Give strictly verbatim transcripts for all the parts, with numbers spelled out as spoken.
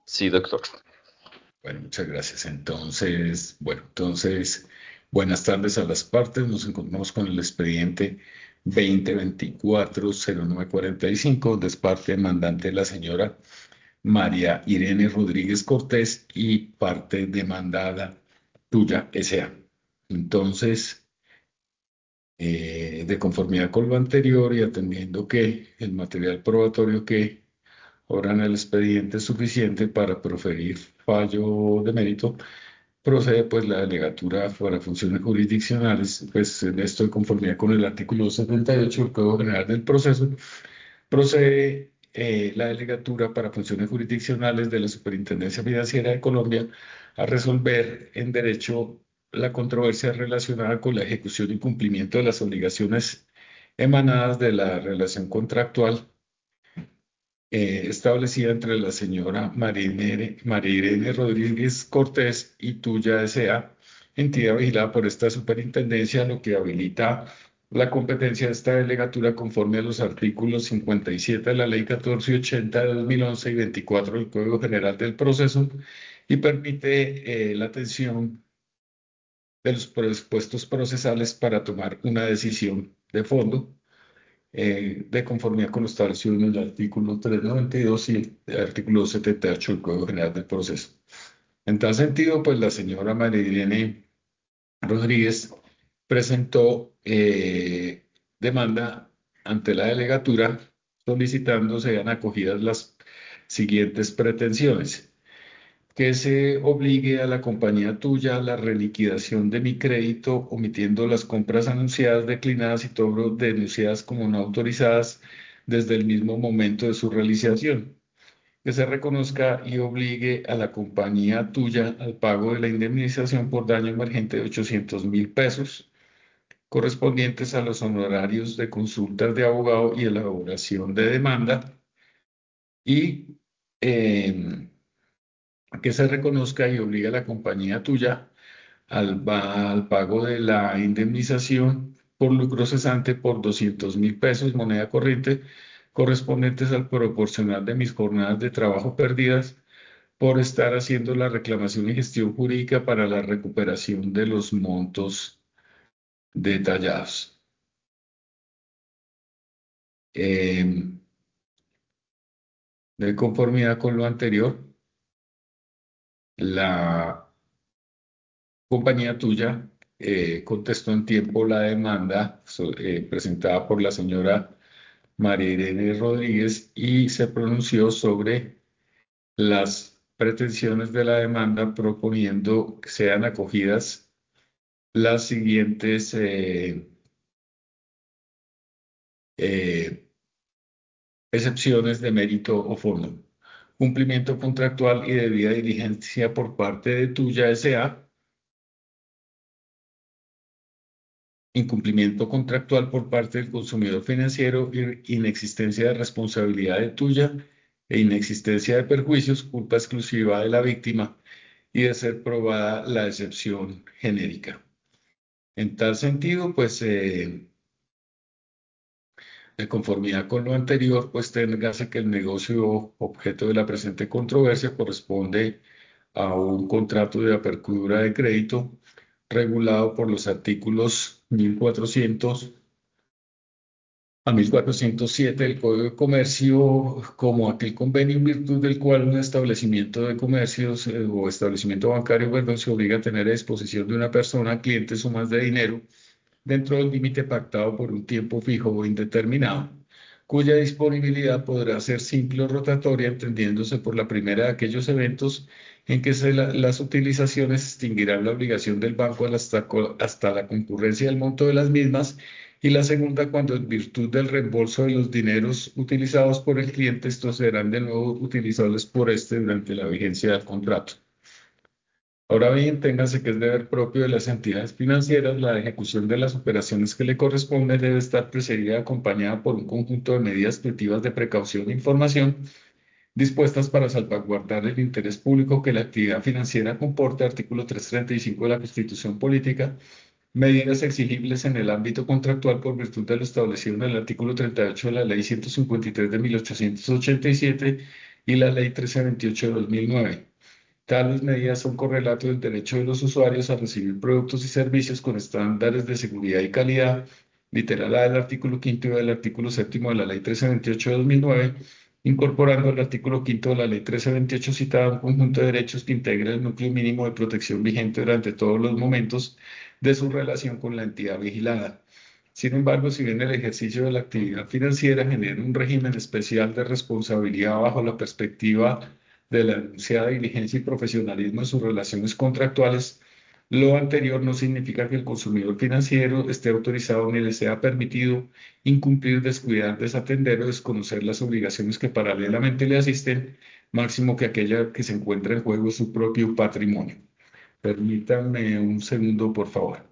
Sí, doctor. Bueno, muchas gracias. Entonces, bueno, entonces, buenas tardes a las partes. Nos encontramos con el expediente veinte veinticuatro cero nueve cuarenta y cinco, de parte demandante la señora María Irene Rodríguez Cortés y parte demandada tuya, S A. Entonces, eh, de conformidad con lo anterior y atendiendo que el material probatorio que obra en el expediente es suficiente para proferir fallo de mérito, procede pues la delegatura para funciones jurisdiccionales, pues en esto de conformidad con el artículo setenta y ocho del Código General del Proceso, procede eh, la delegatura para funciones jurisdiccionales de la Superintendencia Financiera de Colombia a resolver en derecho la controversia relacionada con la ejecución y cumplimiento de las obligaciones emanadas de la relación contractual eh, establecida entre la señora María Irene, María Irene Rodríguez Cortés y Tuya S A, entidad vigilada por esta superintendencia, lo que habilita la competencia de esta delegatura conforme a los artículos cincuenta y siete de la Ley catorce ochenta de dos mil once y veinticuatro del Código General del Proceso y permite eh, la atención de los presupuestos procesales para tomar una decisión de fondo eh, de conformidad con lo establecido en el artículo trescientos noventa y dos y dos y el artículo setenta y ocho del Código General del Proceso. En tal sentido, pues la señora María Irene Rodríguez presentó eh, demanda ante la delegatura solicitando sean acogidas las siguientes pretensiones: que se obligue a la compañía tuya a la reliquidación de mi crédito, omitiendo las compras anunciadas, declinadas y todo denunciadas como no autorizadas desde el mismo momento de su realización. Que se reconozca y obligue a la compañía tuya al pago de la indemnización por daño emergente de ochocientos mil pesos, correspondientes a los honorarios de consultas de abogado y elaboración de demanda, y eh, que se reconozca y obligue a la compañía tuya al, al pago de la indemnización por lucro cesante por doscientos mil pesos, moneda corriente, correspondientes al proporcional de mis jornadas de trabajo perdidas por estar haciendo la reclamación y gestión jurídica para la recuperación de los montos detallados. Eh, de conformidad con lo anterior, la compañía tuya eh, contestó en tiempo la demanda so- eh, presentada por la señora María Irene Rodríguez y se pronunció sobre las pretensiones de la demanda, proponiendo que sean acogidas las siguientes eh, eh, excepciones de mérito o fondo: cumplimiento contractual y debida diligencia por parte de tuya S A, incumplimiento contractual por parte del consumidor financiero, inexistencia de responsabilidad de tuya e inexistencia de perjuicios, culpa exclusiva de la víctima, y de ser probada la excepción genérica. En tal sentido, pues, eh, de conformidad con lo anterior, pues téngase que el negocio objeto de la presente controversia corresponde a un contrato de apertura de crédito regulado por los artículos mil cuatrocientos a mil cuatrocientos siete del Código de Comercio, como aquel convenio en virtud del cual un establecimiento de comercios eh, o establecimiento bancario, perdón, se obliga a tener a disposición de una persona, cliente, sumas de dinero dentro del límite pactado por un tiempo fijo o indeterminado, cuya disponibilidad podrá ser simple o rotatoria, entendiéndose por la primera de aquellos eventos en que se la- las utilizaciones extinguirán la obligación del banco hasta, co- hasta la concurrencia del monto de las mismas, y la segunda cuando en virtud del reembolso de los dineros utilizados por el cliente, estos serán de nuevo utilizables por este durante la vigencia del contrato. Ahora bien, téngase que es deber propio de las entidades financieras la ejecución de las operaciones que le corresponden debe estar precedida y acompañada por un conjunto de medidas preventivas de precaución e información dispuestas para salvaguardar el interés público que la actividad financiera comporta, artículo trescientos treinta y cinco de la Constitución Política, medidas exigibles en el ámbito contractual por virtud de lo establecido en el artículo treinta y ocho de la Ley ciento cincuenta y tres de mil ochocientos ochenta y siete y la Ley trece veintiocho de dos mil nueve. Tales medidas son correlato del derecho de los usuarios a recibir productos y servicios con estándares de seguridad y calidad, literal A del artículo quinto y del artículo séptimo de la Ley trece veintiocho de dos mil nueve, incorporando el artículo quinto de la Ley trece veintiocho citada un conjunto de derechos que integra el núcleo mínimo de protección vigente durante todos los momentos de su relación con la entidad vigilada. Sin embargo, si bien el ejercicio de la actividad financiera genera un régimen especial de responsabilidad bajo la perspectiva de la enunciada diligencia y profesionalismo en sus relaciones contractuales, lo anterior no significa que el consumidor financiero esté autorizado ni le sea permitido incumplir, descuidar, desatender o desconocer las obligaciones que paralelamente le asisten, máximo que aquella que se encuentra en juego es su propio patrimonio. Permítanme un segundo, por favor.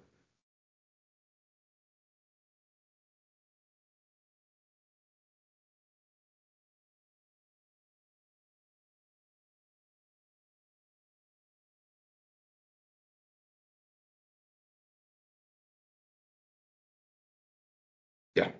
Ya.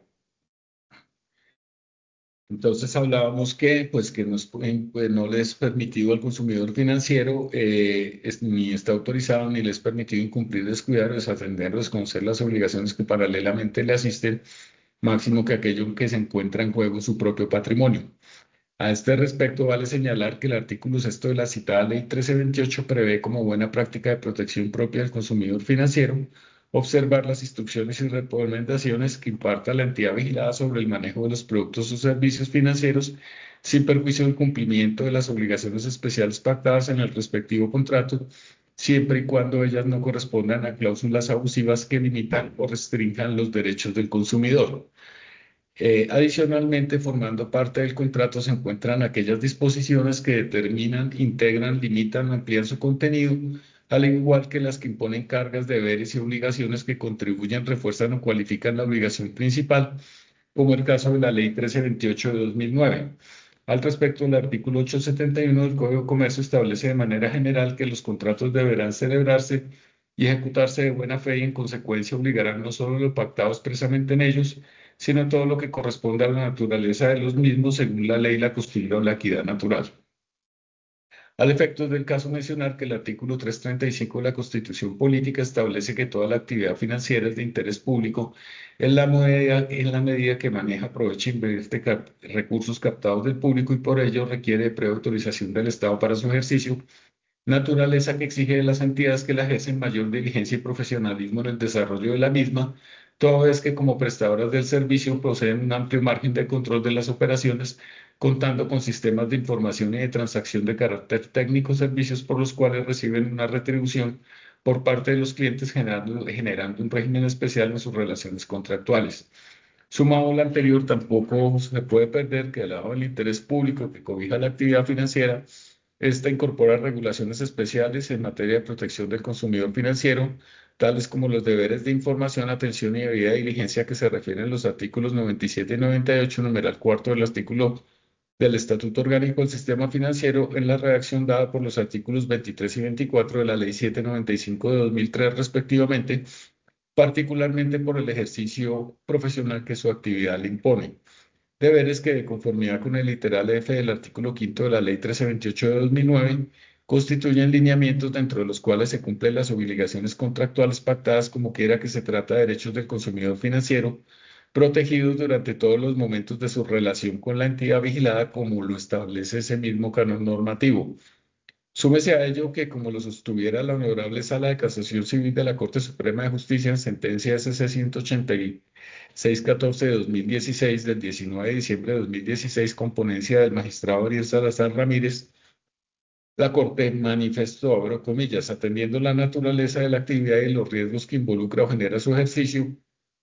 Entonces hablábamos que, pues, que no es, pues, no le es permitido al consumidor financiero, eh, es- ni está autorizado ni le es permitido incumplir, descuidar, desatender o desconocer las obligaciones que paralelamente le asisten, máximo que aquello que se encuentra en juego su propio patrimonio. A este respecto, vale señalar que el artículo sexto de la citada Ley trece veintiocho prevé como buena práctica de protección propia del consumidor financiero observar las instrucciones y recomendaciones que imparta la entidad vigilada sobre el manejo de los productos o servicios financieros sin perjuicio del cumplimiento de las obligaciones especiales pactadas en el respectivo contrato, siempre y cuando ellas no correspondan a cláusulas abusivas que limitan o restrinjan los derechos del consumidor. Eh, adicionalmente, formando parte del contrato se encuentran aquellas disposiciones que determinan, integran, limitan o amplían su contenido, al igual que las que imponen cargas, deberes y obligaciones que contribuyen, refuerzan o cualifican la obligación principal, como el caso de la Ley trece veintiocho de dos mil nueve. Al respecto, el artículo ochocientos setenta y uno del Código de Comercio establece de manera general que los contratos deberán celebrarse y ejecutarse de buena fe y en consecuencia obligarán no solo lo pactado expresamente en ellos, sino todo lo que corresponde a la naturaleza de los mismos según la ley, la costumbre o la equidad natural. Al efecto del caso mencionar que el artículo trescientos treinta y cinco de la Constitución Política establece que toda la actividad financiera es de interés público en la medida, en la medida que maneja, aprovecha e invierte cap- recursos captados del público y por ello requiere de previa autorización del Estado para su ejercicio, naturaleza que exige de las entidades que la ejercen mayor diligencia y profesionalismo en el desarrollo de la misma, toda vez que como prestadoras del servicio poseen un amplio margen de control de las operaciones, contando con sistemas de información y de transacción de carácter técnico, servicios por los cuales reciben una retribución por parte de los clientes, generando, generando un régimen especial en sus relaciones contractuales. Sumado al anterior, tampoco se puede perder que al lado del interés público que cobija la actividad financiera, esta incorpora regulaciones especiales en materia de protección del consumidor financiero, tales como los deberes de información, atención y debida diligencia que se refieren a los artículos noventa y siete y noventa y ocho, numeral cuarto del artículo del Estatuto Orgánico del Sistema Financiero, en la redacción dada por los artículos veintitrés y veinticuatro de la Ley setecientos noventa y cinco de dos mil tres, respectivamente, particularmente por el ejercicio profesional que su actividad le impone. Deberes que, de conformidad con el literal F del artículo quinto de la Ley trece veintiocho de dos mil nueve, constituyen lineamientos dentro de los cuales se cumplen las obligaciones contractuales pactadas como quiera que se trata de derechos del consumidor financiero, protegidos durante todos los momentos de su relación con la entidad vigilada como lo establece ese mismo canon normativo. Súmese a ello que, como lo sostuviera la Honorable Sala de Casación Civil de la Corte Suprema de Justicia en sentencia S C ciento ochenta y seis catorce de dos mil dieciséis del diecinueve de diciembre de dos mil dieciséis, con ponencia del magistrado Ariel Salazar Ramírez, la Corte manifestó, abro comillas, atendiendo la naturaleza de la actividad y los riesgos que involucra o genera su ejercicio,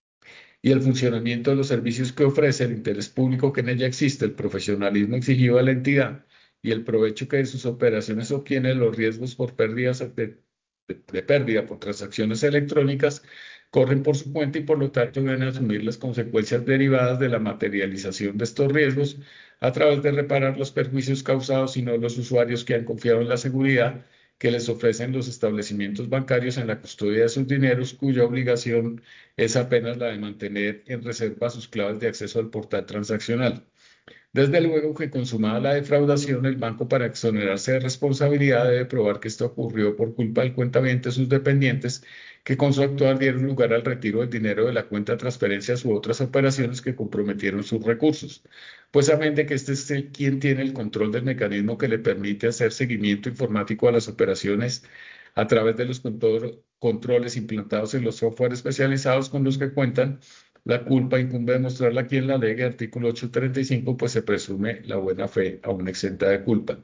y el funcionamiento de los servicios que ofrece, el interés público que en ella existe, el profesionalismo exigido a la entidad y el provecho que de sus operaciones obtiene, los riesgos por pérdidas de, de- de pérdida por transacciones electrónicas corren por su cuenta y por lo tanto deben asumir las consecuencias derivadas de la materialización de estos riesgos a través de reparar los perjuicios causados y no los usuarios que han confiado en la seguridad que les ofrecen los establecimientos bancarios en la custodia de sus dineros, cuya obligación es apenas la de mantener en reserva sus claves de acceso al portal transaccional. Desde luego que consumada la defraudación, el banco para exonerarse de responsabilidad debe probar que esto ocurrió por culpa del cuentaviente y sus dependientes, que con su actuar dieron lugar al retiro del dinero de la cuenta de transferencias u otras operaciones que comprometieron sus recursos. Pues a mente de que este es el- quien tiene el control del mecanismo que le permite hacer seguimiento informático a las operaciones a través de los control- controles implantados en los software especializados con los que cuentan. La culpa incumbe demostrarla a quien la alegue, artículo ochocientos treinta y cinco, pues se presume la buena fe aún exenta de culpa.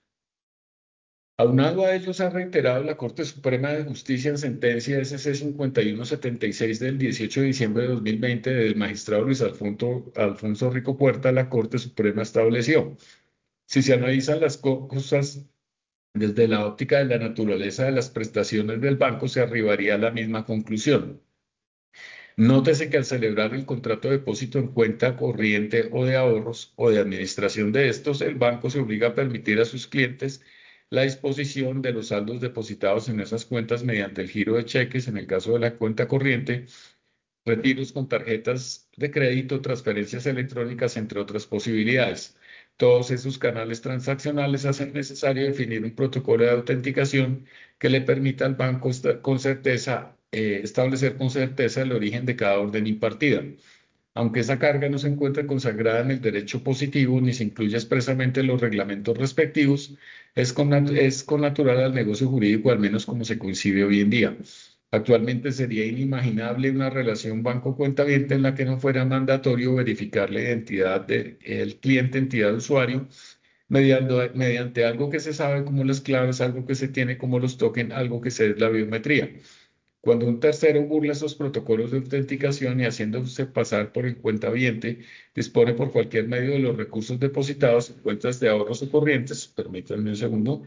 Aunado a ellos, ha reiterado la Corte Suprema de Justicia en sentencia S C cincuenta y uno setenta y seis del dieciocho de diciembre de dos mil veinte del magistrado Luis Alfonso, Alfonso Rico Puerta. La Corte Suprema estableció: si se analizan las co- cosas desde la óptica de la naturaleza de las prestaciones del banco, se arribaría a la misma conclusión. Nótese que al celebrar el contrato de depósito en cuenta corriente o de ahorros o de administración de estos, el banco se obliga a permitir a sus clientes la disposición de los saldos depositados en esas cuentas mediante el giro de cheques en el caso de la cuenta corriente, retiros con tarjetas de crédito, transferencias electrónicas, entre otras posibilidades. Todos esos canales transaccionales hacen necesario definir un protocolo de autenticación que le permita al banco con certeza, eh, establecer con certeza el origen de cada orden impartida. Aunque esa carga no se encuentra consagrada en el derecho positivo ni se incluye expresamente en los reglamentos respectivos, es con, es con natural al negocio jurídico, al menos como se concibe hoy en día. Actualmente sería inimaginable una relación banco-cuentaviente en la que no fuera mandatorio verificar la identidad del cliente, entidad de usuario, mediante, mediante algo que se sabe como las claves, algo que se tiene como los tokens, algo que se es la biometría. Cuando un tercero burla esos protocolos de autenticación y haciéndose pasar por el cuentaviente, dispone por cualquier medio de los recursos depositados en cuentas de ahorros o corrientes, permítanme un segundo,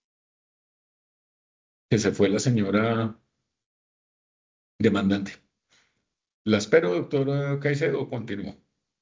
que se fue la señora demandante. ¿La espero, doctor Caicedo, o continúo?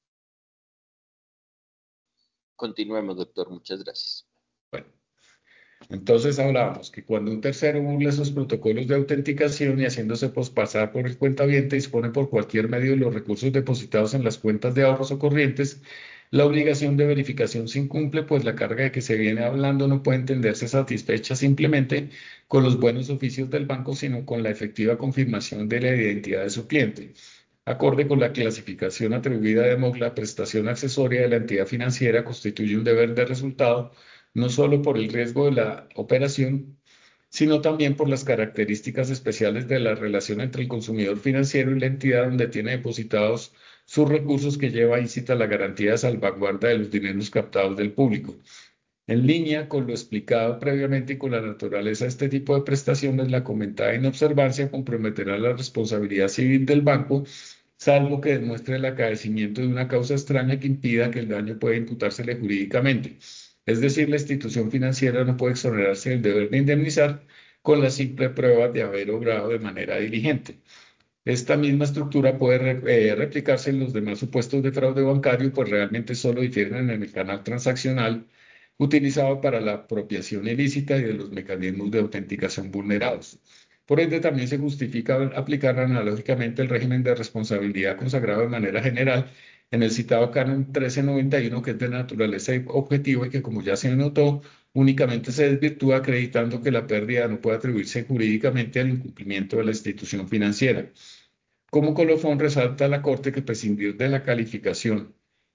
Continuemos, doctor. Muchas gracias. Bueno. Entonces hablábamos que cuando un tercero burla esos protocolos de autenticación y haciéndose pospasar por el cuentaviente dispone por cualquier medio de los recursos depositados en las cuentas de ahorros o corrientes, la obligación de verificación se incumple, pues la carga de que se viene hablando no puede entenderse satisfecha simplemente con los buenos oficios del banco, sino con la efectiva confirmación de la identidad de su cliente. Acorde con la clasificación atribuida de MOC, la prestación accesoria de la entidad financiera constituye un deber de resultado no solo por el riesgo de la operación, sino también por las características especiales de la relación entre el consumidor financiero y la entidad donde tiene depositados sus recursos, que lleva íncita la garantía de salvaguarda de los dineros captados del público. En línea con lo explicado previamente y con la naturaleza de este tipo de prestaciones, la comentada inobservancia comprometerá la responsabilidad civil del banco, salvo que demuestre el acaecimiento de una causa extraña que impida que el daño pueda imputársele jurídicamente. Es decir, la institución financiera no puede exonerarse del deber de indemnizar con la simple prueba de haber obrado de manera diligente. Esta misma estructura puede re- eh, replicarse en los demás supuestos de fraude bancario, pues realmente solo difieren en el canal transaccional utilizado para la apropiación ilícita y de los mecanismos de autenticación vulnerados. Por ende, también se justifica aplicar analógicamente el régimen de responsabilidad consagrado de manera general en el citado Canon mil trescientos noventa y uno, que es de naturaleza objetiva y que, como ya se notó, únicamente se desvirtúa acreditando que la pérdida no puede atribuirse jurídicamente al incumplimiento de la institución financiera. Como colofón, resalta la Corte que prescindir de la calificación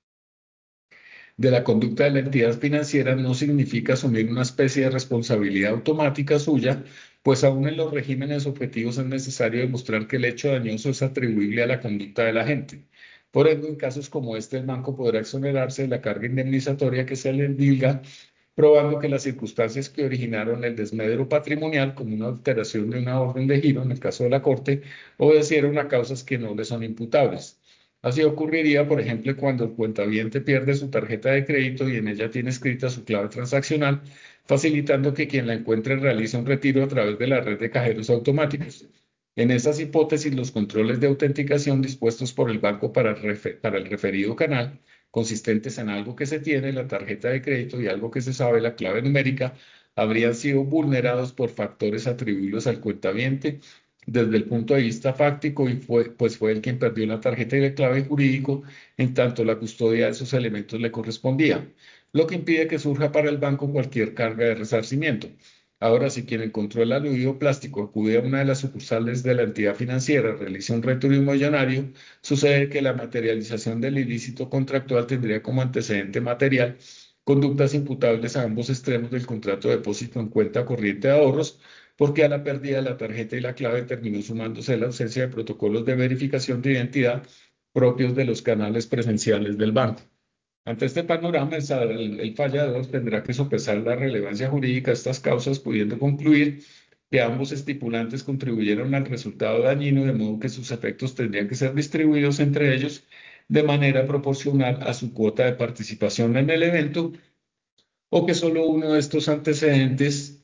de la conducta de la entidad financiera no significa asumir una especie de responsabilidad automática suya, pues aún en los regímenes objetivos es necesario demostrar que el hecho dañoso es atribuible a la conducta de la gente. Por ende, en casos como este, el banco podrá exonerarse de la carga indemnizatoria que se le endilga, probando que las circunstancias que originaron el desmedro patrimonial, como una alteración de una orden de giro, en el caso de la Corte, obedecieron a causas que no le son imputables. Así ocurriría, por ejemplo, cuando el cuentaviente pierde su tarjeta de crédito y en ella tiene escrita su clave transaccional, facilitando que quien la encuentre realice un retiro a través de la red de cajeros automáticos. En esas hipótesis, los controles de autenticación dispuestos por el banco para el, refer para el referido canal, consistentes en algo que se tiene, la tarjeta de crédito, y algo que se sabe, la clave numérica, habrían sido vulnerados por factores atribuibles al cuentaviente, desde el punto de vista fáctico y fue, pues fue el quien perdió la tarjeta y el clave jurídico, en tanto la custodia de esos elementos le correspondía, lo que impide que surja para el banco cualquier carga de resarcimiento. Ahora, si quien encontró el aludido plástico acude a una de las sucursales de la entidad financiera, realiza un retiro inmobiliario, sucede que la materialización del ilícito contractual tendría como antecedente material conductas imputables a ambos extremos del contrato de depósito en cuenta corriente de ahorros, porque a la pérdida de la tarjeta y la clave terminó sumándose la ausencia de protocolos de verificación de identidad propios de los canales presenciales del banco. Ante este panorama, el, el, el fallador tendrá que sopesar la relevancia jurídica de estas causas, pudiendo concluir que ambos estipulantes contribuyeron al resultado dañino, de modo que sus efectos tendrían que ser distribuidos entre ellos de manera proporcional a su cuota de participación en el evento, o que solo uno de estos antecedentes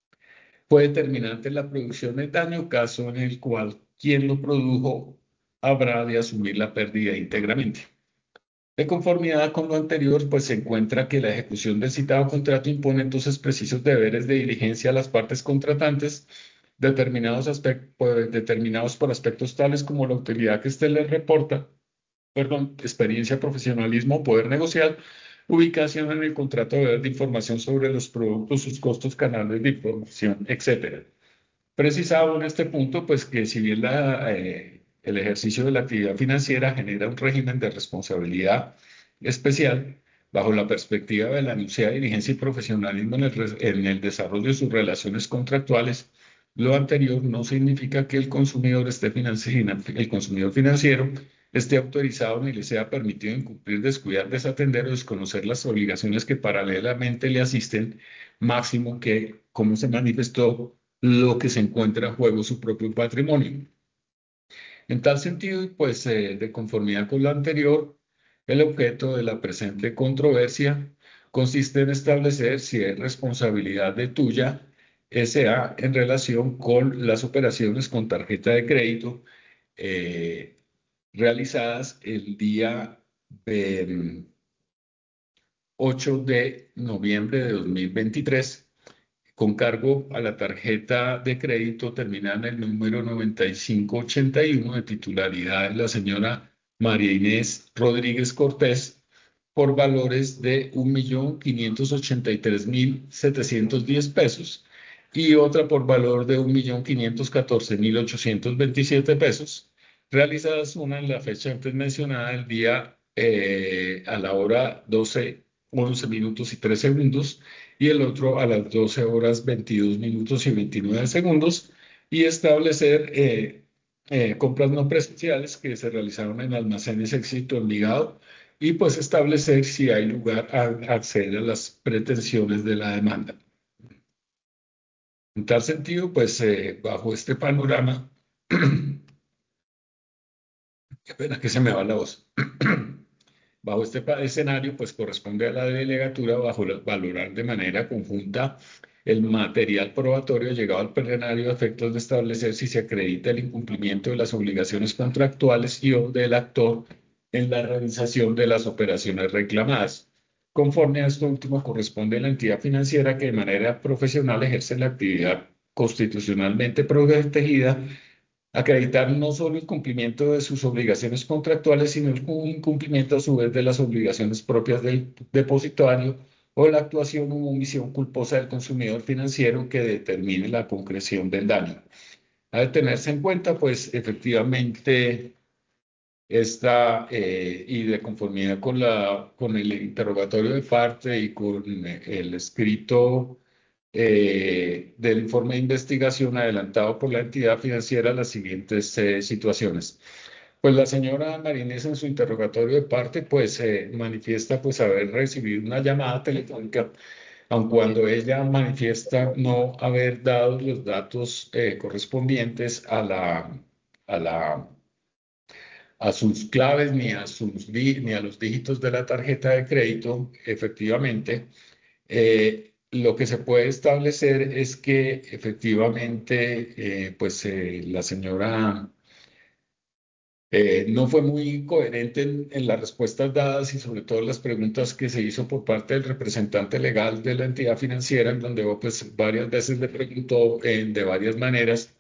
fue determinante en la producción del daño, caso en el cual quien lo produjo habrá de asumir la pérdida íntegramente. De conformidad con lo anterior, pues se encuentra que la ejecución del citado contrato impone entonces precisos deberes de diligencia a las partes contratantes, determinados, pues, determinados por aspectos tales como la utilidad que éste les reporta, perdón, experiencia, profesionalismo, poder negociar, ubicación en el contrato, deber de información sobre los productos, sus costos, canales de información, etcétera. Precisaba en este punto, pues que si bien la, eh, el ejercicio de la actividad financiera genera un régimen de responsabilidad especial, bajo la perspectiva de la anunciada diligencia y profesionalismo en el, en el desarrollo de sus relaciones contractuales, lo anterior no significa que el consumidor, esté el consumidor financiero esté autorizado ni le sea permitido incumplir, descuidar, desatender o desconocer las obligaciones que paralelamente le asisten, máximo que, como se manifestó, lo que se encuentra en juego su propio patrimonio. En tal sentido, pues eh, de conformidad con lo anterior, el objeto de la presente controversia consiste en establecer si es responsabilidad de tuya S A en relación con las operaciones con tarjeta de crédito eh, realizadas el día eh, ocho de noviembre de dos mil veintitrés con cargo a la tarjeta de crédito terminada en el número noventa y cinco ochenta y uno de titularidad de la señora María Inés Rodríguez Cortés por valores de un millón quinientos ochenta y tres mil setecientos diez pesos y otra por valor de un millón quinientos catorce mil ochocientos veintisiete pesos, realizadas una en la fecha antes mencionada, el día eh, a la hora doce, once minutos y tres segundos, y el otro a las doce horas veintidós minutos y veintinueve segundos, y establecer eh, eh, compras no presenciales que se realizaron en almacenes Éxito Envigado, y pues establecer si hay lugar a acceder a las pretensiones de la demanda. En tal sentido, pues eh, bajo este panorama, qué pena que se me va la voz. Bajo este escenario, pues corresponde a la delegatura bajo la, valorar de manera conjunta el material probatorio llegado al plenario a efectos de establecer si se acredita el incumplimiento de las obligaciones contractuales y o del actor en la realización de las operaciones reclamadas. Conforme a esto último, corresponde a la entidad financiera que de manera profesional ejerce la actividad constitucionalmente protegida acreditar no solo el cumplimiento de sus obligaciones contractuales, sino el incumplimiento a su vez de las obligaciones propias del depositario o la actuación u omisión culposa del consumidor financiero que determine la concreción del daño. Ha de tenerse en cuenta, pues, efectivamente, esta, eh, y de conformidad con, la, con el interrogatorio de parte y con eh, el escrito eh, del informe de investigación adelantado por la entidad financiera, las siguientes eh, situaciones. Pues la señora Marinés en su interrogatorio de parte pues eh, manifiesta pues haber recibido una llamada telefónica, aun cuando ella manifiesta no haber dado los datos eh, correspondientes a la, a la a sus claves ni a, sus, ni a los dígitos de la tarjeta de crédito, efectivamente, eh, lo que se puede establecer es que efectivamente, eh, pues eh, la señora eh, no fue muy coherente en, en las respuestas dadas y sobre todo en las preguntas que se hizo por parte del representante legal de la entidad financiera, en donde pues varias veces le preguntó eh, de varias maneras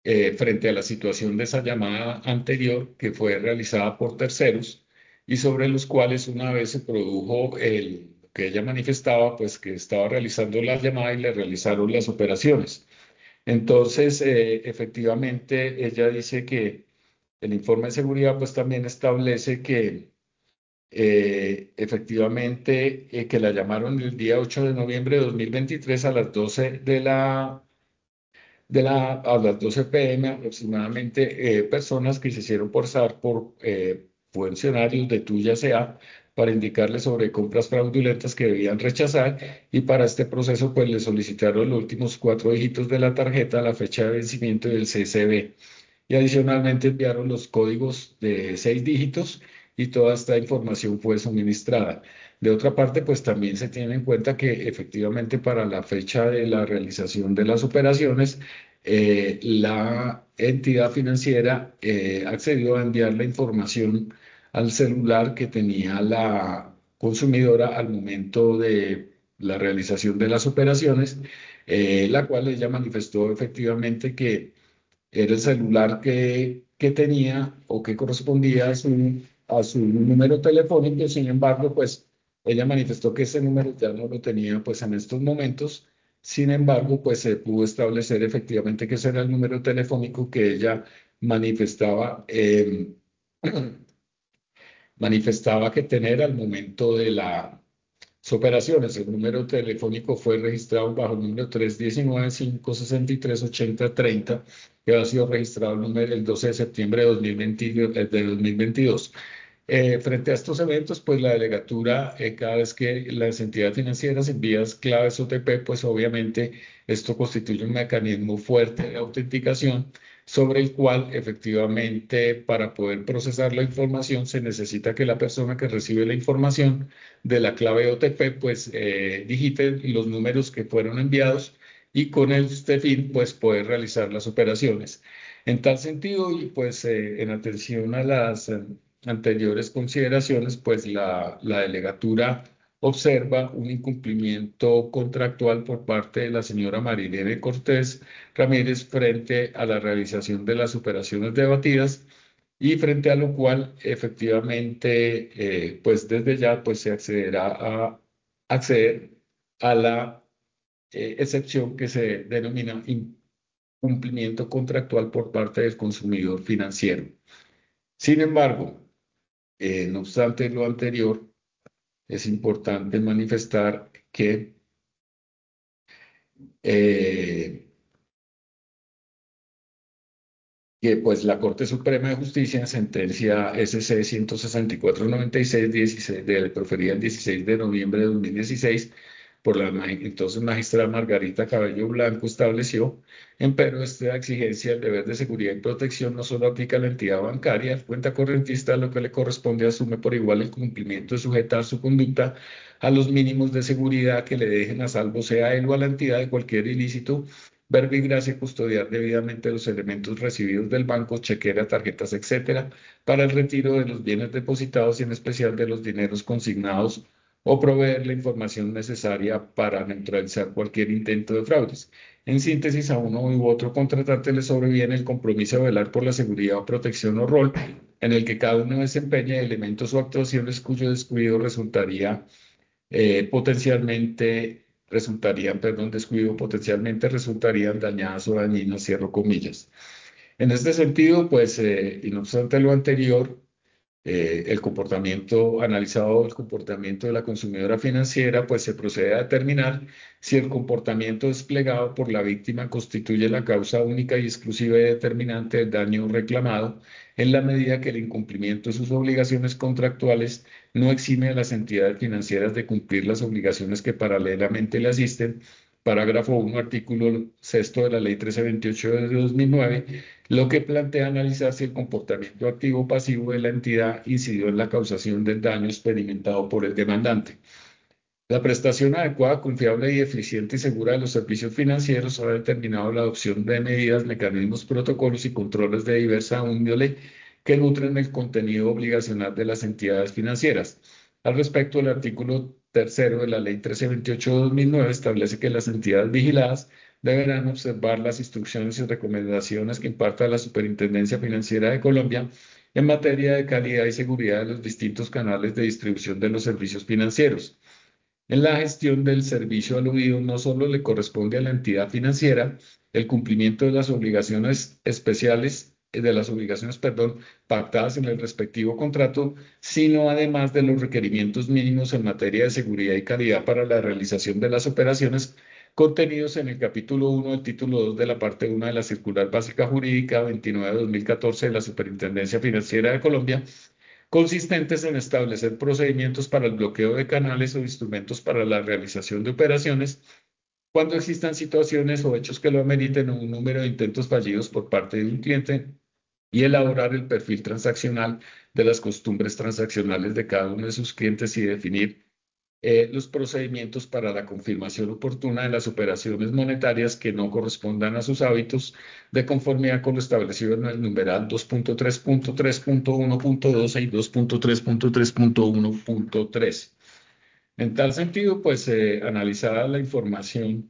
eh, frente a la situación de esa llamada anterior que fue realizada por terceros y sobre los cuales una vez se produjo el que ella manifestaba, pues que estaba realizando la llamada y le realizaron las operaciones. Entonces, eh, efectivamente, ella dice que el informe de seguridad pues también establece que eh, efectivamente eh, que la llamaron el día ocho de noviembre de dos mil veintitrés a las doce de la de la, a las doce p m aproximadamente, eh, personas que se hicieron pasar por eh, funcionarios de Tuya S A para indicarles sobre compras fraudulentas que debían rechazar y para este proceso pues le solicitaron los últimos cuatro dígitos de la tarjeta, la fecha de vencimiento y el C C B y adicionalmente enviaron los códigos de seis dígitos y toda esta información fue suministrada. De otra parte, pues también se tiene en cuenta que efectivamente para la fecha de la realización de las operaciones, eh, la entidad financiera eh, accedió a enviar la información al celular que tenía la consumidora al momento de la realización de las operaciones, eh, la cual ella manifestó efectivamente que era el celular que, que tenía o que correspondía a su, a su número telefónico. Sin embargo, pues ella manifestó que ese número ya no lo tenía pues en estos momentos. Sin embargo, pues se pudo establecer efectivamente que ese era el número telefónico que ella manifestaba, eh, manifestaba que tener al momento de la sus operaciones. El número telefónico fue registrado bajo el número tres uno nueve, cinco seis tres, ocho cero tres cero, que ha sido registrado el, número, el doce de septiembre de dos mil veinte, eh, de dos mil veintidós. Eh, frente a estos eventos, pues la delegatura, eh, cada vez que las entidades financieras envían claves O T P, pues obviamente esto constituye un mecanismo fuerte de autenticación sobre el cual efectivamente para poder procesar la información se necesita que la persona que recibe la información de la clave O T P pues eh, digite los números que fueron enviados y con este fin pues poder realizar las operaciones. En tal sentido y pues eh, en atención a las eh, anteriores consideraciones, pues la, la delegatura observa un incumplimiento contractual por parte de la señora Marilene Cortés Ramírez frente a la realización de las operaciones debatidas y frente a lo cual efectivamente, eh, pues desde ya pues se accederá a acceder a la eh, excepción que se denomina incumplimiento contractual por parte del consumidor financiero. Sin embargo, eh, no obstante lo anterior, es importante manifestar que eh, que pues la Corte Suprema de Justicia en sentencia S C ciento sesenta y cuatro noventa y seis, dieciséis, de proferida el dieciséis de noviembre de dos mil dieciséis por la ma- entonces magistrada Margarita Cabello Blanco estableció, empero esta exigencia, el deber de seguridad y protección no solo aplica a la entidad bancaria, al cuenta correntista, a lo que le corresponde asume por igual el cumplimiento de sujetar su conducta a los mínimos de seguridad que le dejen a salvo sea él o a la entidad de cualquier ilícito verbigracia y custodiar debidamente los elementos recibidos del banco, chequera, tarjetas, etcétera, para el retiro de los bienes depositados y en especial de los dineros consignados o proveer la información necesaria para neutralizar cualquier intento de fraudes. En síntesis, a uno u otro contratante le sobreviene el compromiso de velar por la seguridad o protección o rol en el que cada uno desempeña elementos o actuaciones cuyo descuido resultaría eh, potencialmente resultarían, perdón, descuido, potencialmente resultarían dañadas o dañinas, cierro comillas. En este sentido, pues, eh, y no obstante lo anterior, eh, el comportamiento, analizado el comportamiento de la consumidora financiera, pues se procede a determinar si el comportamiento desplegado por la víctima constituye la causa única y exclusiva y determinante del daño reclamado, en la medida que el incumplimiento de sus obligaciones contractuales no exime a las entidades financieras de cumplir las obligaciones que paralelamente le asisten. Parágrafo uno, artículo sexto de la Ley trece veintiocho de dos mil nueve, lo que plantea analizar si el comportamiento activo o pasivo de la entidad incidió en la causación del daño experimentado por el demandante. La prestación adecuada, confiable y eficiente y segura de los servicios financieros ha determinado la adopción de medidas, mecanismos, protocolos y controles de diversa índole que nutren el contenido obligacional de las entidades financieras. Al respecto, el artículo tercero de la Ley trece veintiocho de dos mil nueve establece que las entidades vigiladas deberán observar las instrucciones y recomendaciones que imparta la Superintendencia Financiera de Colombia en materia de calidad y seguridad de los distintos canales de distribución de los servicios financieros. En la gestión del servicio aludido no solo le corresponde a la entidad financiera el cumplimiento de las obligaciones especiales, eh, de las obligaciones, perdón, pactadas en el respectivo contrato, sino además de los requerimientos mínimos en materia de seguridad y calidad para la realización de las operaciones contenidos en el capítulo uno del título dos de la parte uno de la Circular Básica Jurídica veintinueve de dos mil catorce de la Superintendencia Financiera de Colombia, consistentes en establecer procedimientos para el bloqueo de canales o instrumentos para la realización de operaciones cuando existan situaciones o hechos que lo ameriten o un número de intentos fallidos por parte de un cliente y elaborar el perfil transaccional de las costumbres transaccionales de cada uno de sus clientes y definir eh, los procedimientos para la confirmación oportuna de las operaciones monetarias que no correspondan a sus hábitos de conformidad con lo establecido en el numeral dos punto tres punto tres punto uno punto dos y dos punto tres punto tres punto uno punto tres. En tal sentido, pues eh, analizada la información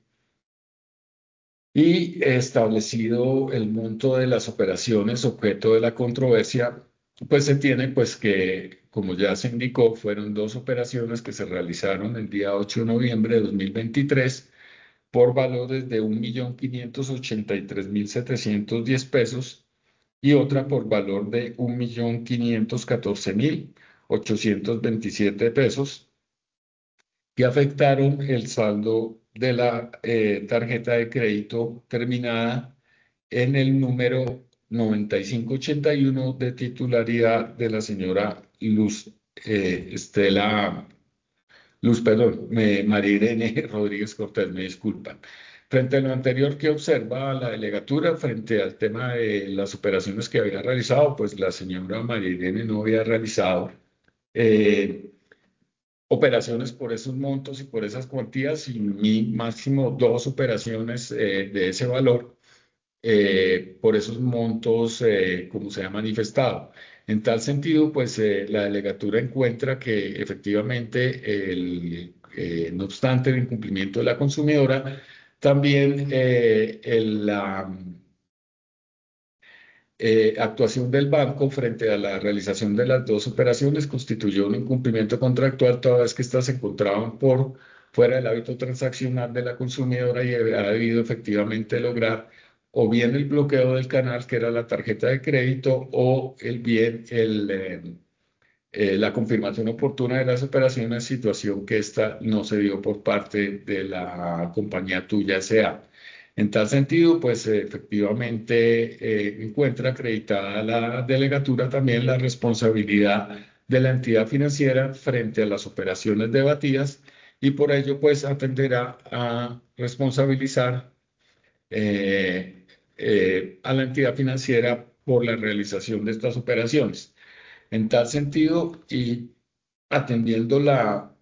y establecido el monto de las operaciones objeto de la controversia, pues se tiene pues que, como ya se indicó, fueron dos operaciones que se realizaron el día ocho de noviembre de dos mil veintitrés por valores de un millón quinientos ochenta y tres mil setecientos diez pesos y otra por valor de un millón quinientos catorce mil ochocientos veintisiete pesos que afectaron el saldo de la eh, tarjeta de crédito terminada en el número noventa y cinco ochenta y uno de titularidad de la señora Luz eh, Estela, Luz, perdón, me- María Irene Rodríguez Cortés, me disculpan. Frente a lo anterior que observa la delegatura, frente al tema de las operaciones que había realizado, pues la señora María Irene no había realizado eh, operaciones por esos montos y por esas cuantías y mi máximo dos operaciones eh, de ese valor eh, por esos montos eh, como se ha manifestado. En tal sentido, pues eh, la delegatura encuentra que efectivamente, el, eh, no obstante el incumplimiento de la consumidora, también eh, el, la eh, actuación del banco frente a la realización de las dos operaciones constituyó un incumplimiento contractual toda vez que éstas se encontraban por fuera del hábito transaccional de la consumidora y ha debido efectivamente lograr o bien el bloqueo del canal, que era la tarjeta de crédito, o el bien el, eh, eh, la confirmación oportuna de las operaciones, situación que esta no se dio por parte de la compañía Tuya S A. En tal sentido, pues eh, efectivamente eh, encuentra acreditada la delegatura también la responsabilidad de la entidad financiera frente a las operaciones debatidas y por ello pues atenderá a responsabilizar eh, eh, a la entidad financiera por la realización de estas operaciones. En tal sentido, y atendiendo la,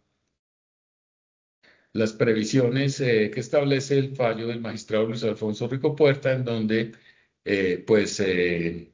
las previsiones eh, que establece el fallo del magistrado Luis Alfonso Rico Puerta, en donde eh, pues eh,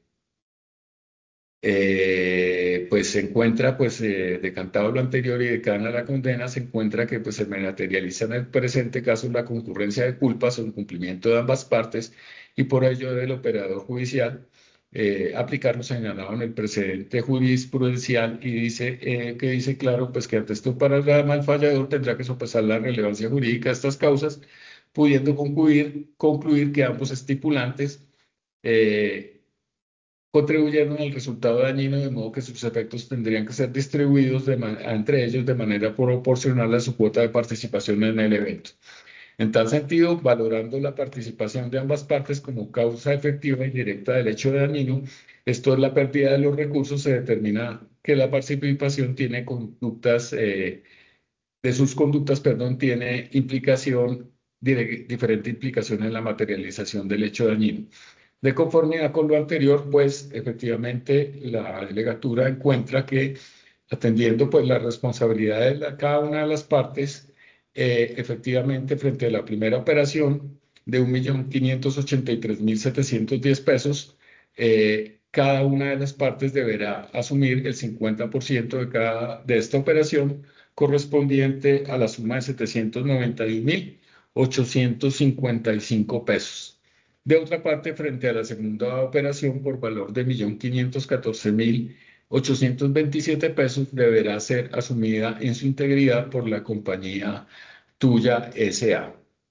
eh, pues se encuentra, pues eh, decantado lo anterior y decana la condena, se encuentra que pues se materializa en el presente caso la concurrencia de culpas o el cumplimiento de ambas partes y por ello debe el operador judicial eh, aplicar lo señalado en el precedente jurisprudencial y dice eh, que dice claro pues que ante esto panorama el fallador tendrá que sopesar la relevancia jurídica de estas causas, pudiendo concluir, concluir que ambos estipulantes eh, contribuyeron al resultado dañino, de modo que sus efectos tendrían que ser distribuidos de ma- entre ellos de manera proporcional a su cuota de participación en el evento. En tal sentido, valorando la participación de ambas partes como causa efectiva y directa del hecho dañino, esto es la pérdida de los recursos, se determina que la participación tiene conductas, eh, de sus conductas, perdón, tiene implicación, dire- diferente implicación en la materialización del hecho dañino. De conformidad con lo anterior, pues efectivamente la delegatura encuentra que atendiendo pues la responsabilidad de la- cada una de las partes, eh, efectivamente frente a la primera operación de un millón quinientos ochenta y tres mil setecientos diez pesos, eh, cada una de las partes deberá asumir el cincuenta por ciento de cada de esta operación correspondiente a la suma de setecientos noventa y un mil ochocientos cincuenta y cinco pesos. De otra parte, frente a la segunda operación por valor de un millón quinientos catorce mil ochocientos veintisiete pesos, deberá ser asumida en su integridad por la compañía Tuya S A.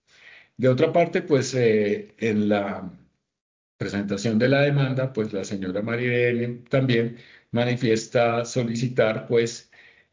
De otra parte, pues eh, en la presentación de la demanda, pues la señora Marilene también manifiesta solicitar, pues,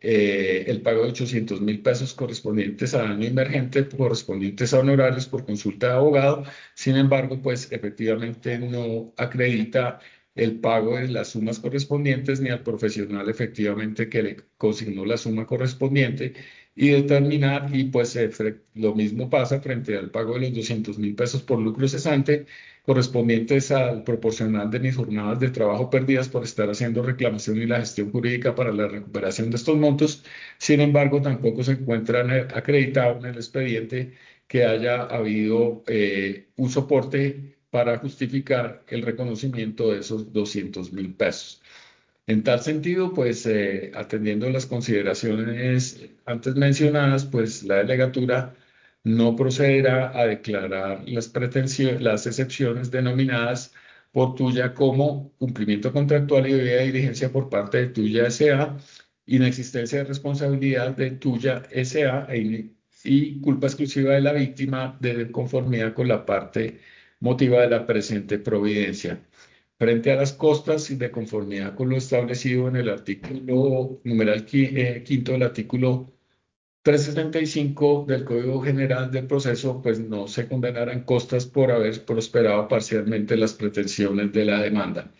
eh, el pago de ochocientos mil pesos correspondientes a daño emergente, correspondientes a honorarios por consulta de abogado. Sin embargo, pues, efectivamente no acredita el pago de las sumas correspondientes ni al profesional efectivamente que le consignó la suma correspondiente y determinar, y pues eh, fre- lo mismo pasa frente al pago de los doscientos mil pesos por lucro cesante correspondientes al proporcional de mis jornadas de trabajo perdidas por estar haciendo reclamación y la gestión jurídica para la recuperación de estos montos. Sin embargo, tampoco se encuentra acreditado en el expediente que haya habido eh, un soporte para justificar el reconocimiento de esos doscientos mil pesos. En tal sentido, pues eh, atendiendo las consideraciones antes mencionadas, pues la delegatura no procederá a declarar las pretensiones, las excepciones denominadas por Tuya como cumplimiento contractual y debida diligencia por parte de Tuya S A, inexistencia de responsabilidad de Tuya S A e in- y culpa exclusiva de la víctima de conformidad con la parte motiva de la presente providencia. Frente a las costas y de conformidad con lo establecido en el artículo numeral qui- eh, quinto del artículo trescientos setenta y cinco del Código General del Proceso, pues no se condenarán costas por haber prosperado parcialmente las pretensiones de la demanda.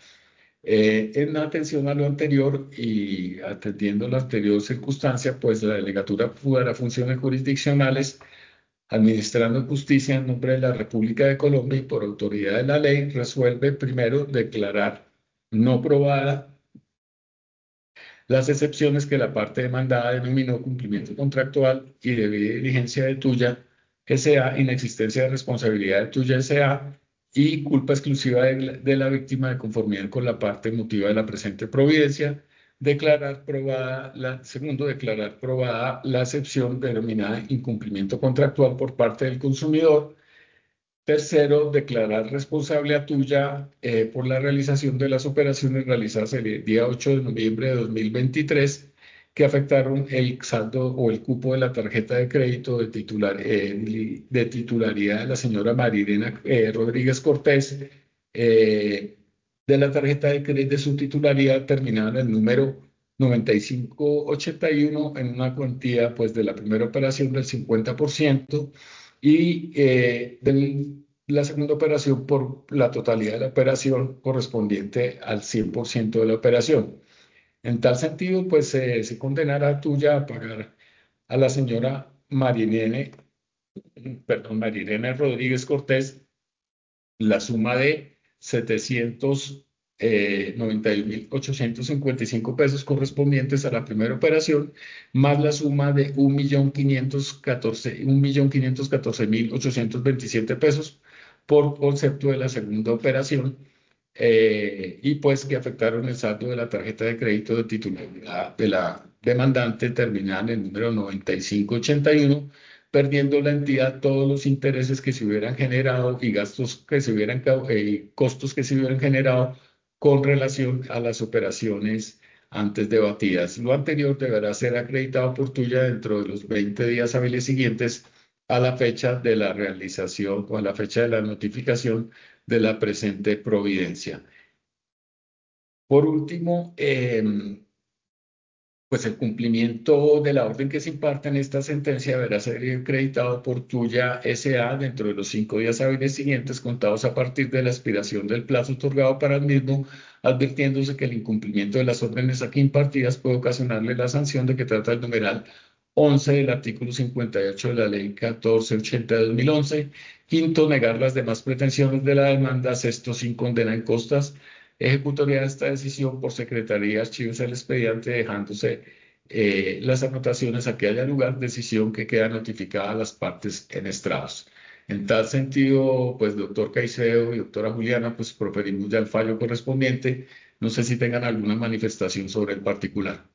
Eh, en atención a lo anterior y atendiendo la anterior circunstancia, pues la delegatura dará funciones jurisdiccionales administrando justicia en nombre de la República de Colombia y por autoridad de la ley, resuelve primero declarar no probada las excepciones que la parte demandada denominó cumplimiento contractual y debida diligencia de tuya S A, inexistencia de responsabilidad de tuya S A y culpa exclusiva de la, de la víctima de conformidad con la parte emotiva de la presente providencia. Declarar probada, la, segundo, declarar probada la excepción denominada incumplimiento contractual por parte del consumidor. Tercero, declarar responsable a tuya eh, por la realización de las operaciones realizadas el día ocho de noviembre de dos mil veintitrés que afectaron el saldo o el cupo de la tarjeta de crédito de, titular, eh, de titularidad de la señora Marilena eh, Rodríguez Cortés, eh, de la tarjeta de crédito de su titularidad terminada en el número noventa y cinco ochenta y uno en una cuantía pues de la primera operación del cincuenta por ciento y eh, de la segunda operación por la totalidad de la operación correspondiente al cien por ciento de la operación. En tal sentido, pues eh, se condenará a Tuya a pagar a la señora Marilene, perdón, Marilene Rodríguez Cortés la suma de setecientos noventa y un mil ochocientos cincuenta y cinco pesos correspondientes a la primera operación, más la suma de un millón quinientos catorce un millón quinientos catorce mil ochocientos veintisiete pesos por concepto de la segunda operación, eh, y pues que afectaron el saldo de la tarjeta de crédito de titularidad de la demandante terminada en el número noventa y cinco ochenta y uno, perdiendo la entidad todos los intereses que se hubieran generado y gastos que se hubieran, cau- eh, costos que se hubieran generado con relación a las operaciones antes debatidas. Lo anterior deberá ser acreditado por tuya dentro de los veinte días hábiles siguientes a la fecha de la realización o a la fecha de la notificación de la presente providencia. Por último, em, pues el cumplimiento de la orden que se imparte en esta sentencia deberá ser acreditado por Tuya S A dentro de los cinco días hábiles siguientes contados a partir de la expiración del plazo otorgado para el mismo, advirtiéndose que el incumplimiento de las órdenes aquí impartidas puede ocasionarle la sanción de que trata el numeral once del artículo cincuenta y ocho de la Ley catorce ochenta de dos mil once. Quinto, negar las demás pretensiones de la demanda. Sexto, sin condena en costas, ejecutoria esta decisión por Secretaría de Archivos del expediente, dejándose eh, las anotaciones a que haya lugar, decisión que queda notificada a las partes en estrados. En tal sentido, pues doctor Caicedo y doctora Juliana, pues proferimos ya el fallo correspondiente. No sé si tengan alguna manifestación sobre el particular.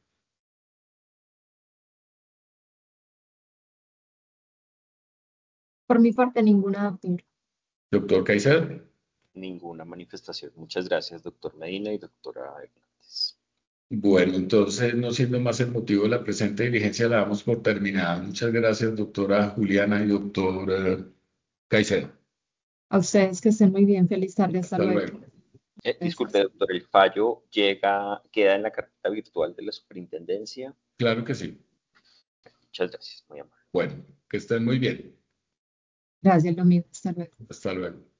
Por mi parte, ninguna, doctor. Doctor Caicedo. Ninguna manifestación. Muchas gracias, doctor Medina y doctora Hernández. Bueno, entonces, no siendo más el motivo de la presente diligencia, la damos por terminada. Muchas gracias, doctora Juliana y doctor eh, Caicedo. A ustedes que estén muy bien. Feliz tarde. Hasta Hasta luego. luego. Eh, disculpe, Gracias. doctor, el fallo llega, queda en la carpeta virtual de la superintendencia. Claro que sí. Muchas gracias, muy amable. Bueno, que estén muy bien. Gracias, lo mismo. Hasta luego. Hasta luego.